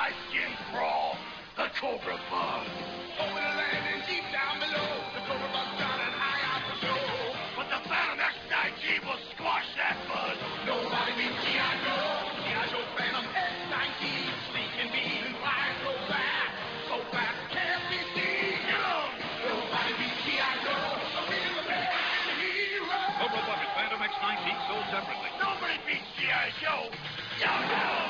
my skin crawl. The Cobra Bug. Over the land and deep down below. The Cobra Bug's drowning high out the show. But the Phantom X-19 will squash that buzz. Nobody beats G.I. Joe. G.I. Joe Phantom X-19. Sleek and mean and flying so fast. So fast can't be seen. Nobody beats G.I. Joe. The real American hero. Cobra Bug and Phantom X-19 sold separately. Nobody beats G.I. Joe. Yo-yo!